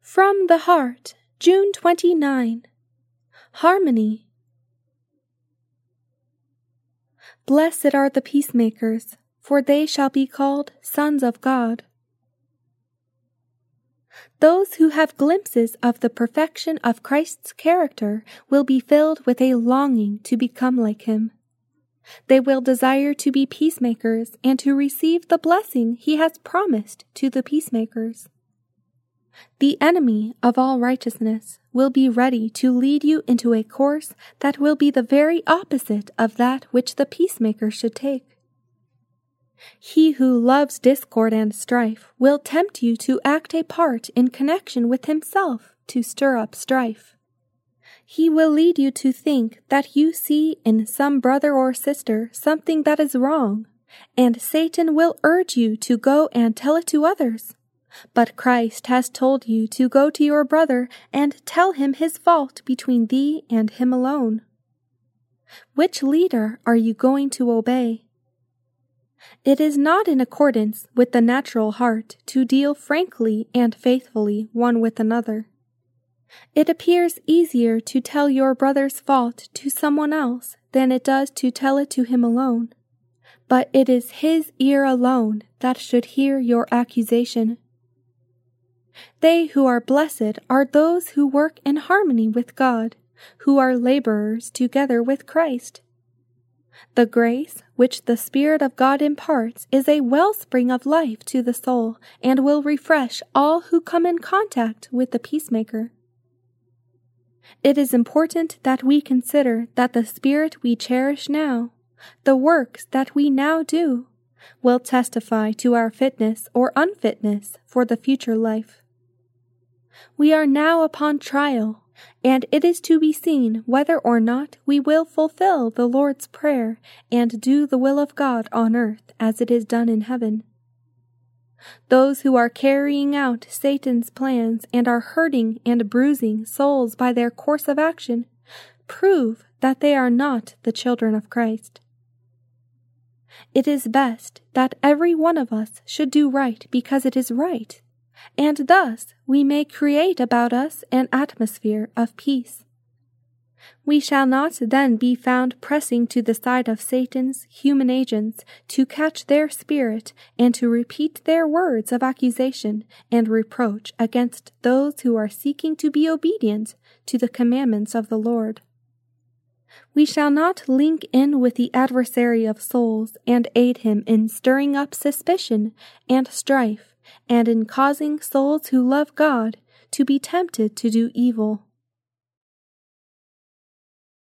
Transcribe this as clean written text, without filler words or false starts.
From the Heart, June 29. Harmony. Blessed are the peacemakers, for they shall be called sons of God. Those who have glimpses of the perfection of Christ's character will be filled with a longing to become like him. They will desire to be peacemakers and to receive the blessing he has promised to the peacemakers. The enemy of all righteousness will be ready to lead you into a course that will be the very opposite of that which the peacemaker should take. He who loves discord and strife will tempt you to act a part in connection with himself to stir up strife. He will lead you to think that you see in some brother or sister something that is wrong, and Satan will urge you to go and tell it to others. But Christ has told you to go to your brother and tell him his fault between thee and him alone. Which leader are you going to obey? It is not in accordance with the natural heart to deal frankly and faithfully one with another. It appears easier to tell your brother's fault to someone else than it does to tell it to him alone. But it is his ear alone that should hear your accusation. They who are blessed are those who work in harmony with God, who are laborers together with Christ. The grace which the Spirit of God imparts is a wellspring of life to the soul and will refresh all who come in contact with the peacemaker. It is important that we consider that the spirit we cherish now, the works that we now do, will testify to our fitness or unfitness for the future life. We are now upon trial, and it is to be seen whether or not we will fulfill the Lord's Prayer and do the will of God on earth as it is done in heaven. Those who are carrying out Satan's plans and are hurting and bruising souls by their course of action prove that they are not the children of Christ. It is best that every one of us should do right because it is right, and thus we may create about us an atmosphere of peace. We shall not then be found pressing to the side of Satan's human agents to catch their spirit and to repeat their words of accusation and reproach against those who are seeking to be obedient to the commandments of the Lord. We shall not link in with the adversary of souls and aid him in stirring up suspicion and strife and in causing souls who love God to be tempted to do evil.